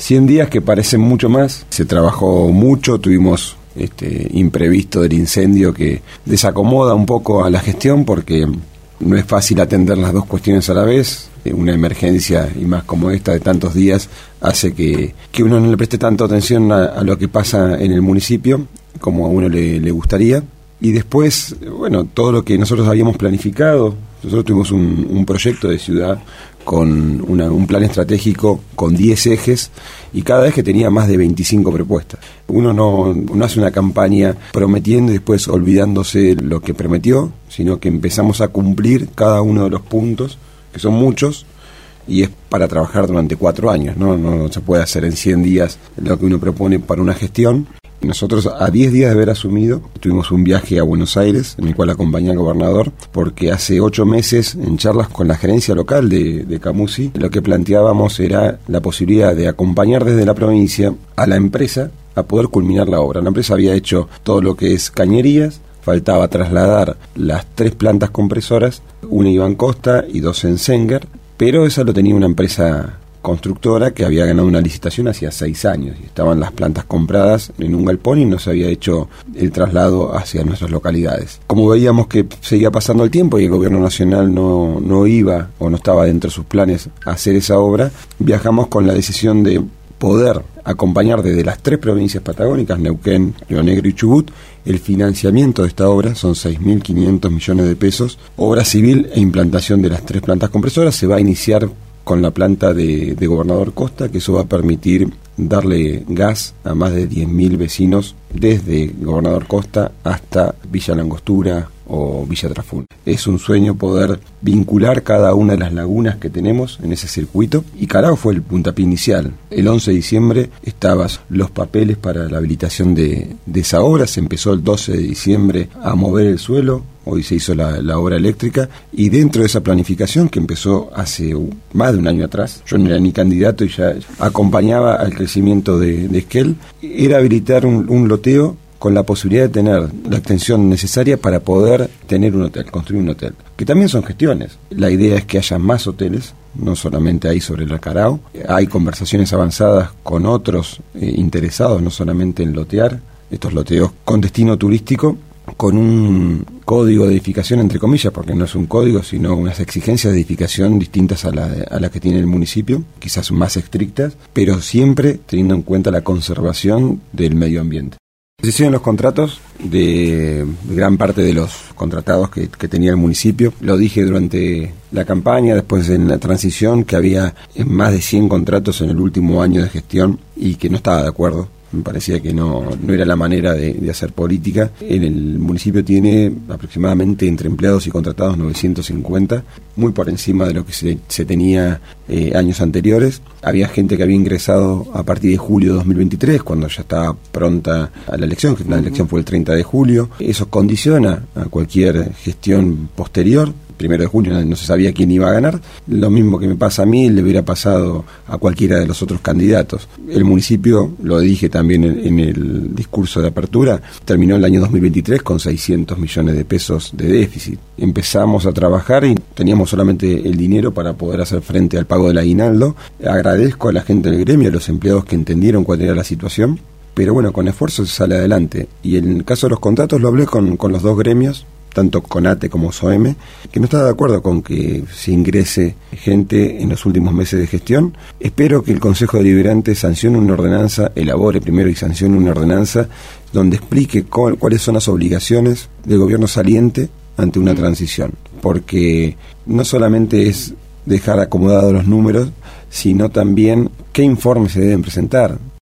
100 días que parecen mucho más, se trabajó mucho, tuvimos imprevisto del incendio que desacomoda un poco a la gestión porque no es fácil atender las dos cuestiones a la vez. Una emergencia, y más como esta de tantos días, hace que uno no le preste tanto atención a lo que pasa en el municipio como a uno le gustaría. Y después, bueno, todo lo que nosotros habíamos planificado, nosotros tuvimos un proyecto de ciudad con un plan estratégico con 10 ejes y cada eje tenía más de 25 propuestas. Uno no hace una campaña prometiendo y después olvidándose lo que prometió, sino que empezamos a cumplir cada uno de los puntos, que son muchos, y es para trabajar durante 4 años, no se puede hacer en 100 días lo que uno propone para una gestión. Nosotros, a 10 días de haber asumido, tuvimos un viaje a Buenos Aires, en el cual acompañé al gobernador, porque hace 8 meses, en charlas con la gerencia local de Camusi, lo que planteábamos era la posibilidad de acompañar desde la provincia a la empresa a poder culminar la obra. La empresa había hecho todo lo que es cañerías, faltaba trasladar las 3 plantas compresoras, una Iván Costa y 2 en Senger, pero esa lo tenía una empresa constructora que había ganado una licitación hacía 6 años y estaban las plantas compradas en un galpón y no se había hecho el traslado hacia nuestras localidades. Como veíamos que seguía pasando el tiempo y el gobierno nacional no iba o no estaba dentro de sus planes hacer esa obra, viajamos con la decisión de poder acompañar desde las 3 provincias patagónicas, Neuquén, Río Negro y Chubut, el financiamiento de esta obra. Son 6.500 millones de pesos, obra civil e implantación de las 3 plantas compresoras. Se va a iniciar con la planta de Gobernador Costa, que eso va a permitir darle gas a más de 10.000 vecinos desde Gobernador Costa hasta Villa Langostura o Villa Trafún. Es un sueño poder vincular cada una de las lagunas que tenemos en ese circuito, y Carao fue el puntapié inicial. El 11 de diciembre estaban los papeles para la habilitación de esa obra. Se empezó el 12 de diciembre a mover el suelo. Hoy se hizo la obra eléctrica, y dentro de esa planificación que empezó hace más de un año atrás, yo no era ni candidato y ya acompañaba al crecimiento de Esquel, era habilitar un loteo con la posibilidad de tener la extensión necesaria para poder tener un hotel, construir un hotel, que también son gestiones. La idea es que haya más hoteles, no solamente hay sobre el Carao, hay conversaciones avanzadas con otros interesados, no solamente en lotear, estos loteos con destino turístico, con un código de edificación, entre comillas, porque no es un código, sino unas exigencias de edificación distintas a las que tiene el municipio, quizás más estrictas, pero siempre teniendo en cuenta la conservación del medio ambiente. Se hicieron los contratos de gran parte de los contratados que tenía el municipio. Lo dije durante la campaña, después en la transición, que había más de 100 contratos en el último año de gestión y que no estaba de acuerdo. Me parecía que no era la manera de hacer política. En el municipio tiene aproximadamente, entre empleados y contratados, 950, muy por encima de lo que se tenía años anteriores. Había gente que había ingresado a partir de julio de 2023, cuando ya estaba pronta a la elección, que la elección fue el 30 de julio. Eso condiciona a cualquier gestión posterior. 1 de junio no se sabía quién iba a ganar. Lo mismo que me pasa a mí le hubiera pasado a cualquiera de los otros candidatos. El municipio, lo dije también en el discurso de apertura, terminó el año 2023 con 600 millones de pesos de déficit. Empezamos a trabajar y teníamos solamente el dinero para poder hacer frente al pago del aguinaldo. Agradezco a la gente del gremio, a los empleados que entendieron cuál era la situación, pero bueno, con esfuerzo se sale adelante. Y en el caso de los contratos lo hablé con los 2 gremios, tanto CONATE como SOEME, que no estaba de acuerdo con que se ingrese gente en los últimos meses de gestión. Espero que el Consejo Deliberante sancione una ordenanza, elabore primero y sancione una ordenanza donde explique cuáles son las obligaciones del gobierno saliente ante una transición, porque no solamente es dejar acomodados los números, sino también qué informes se deben presentar.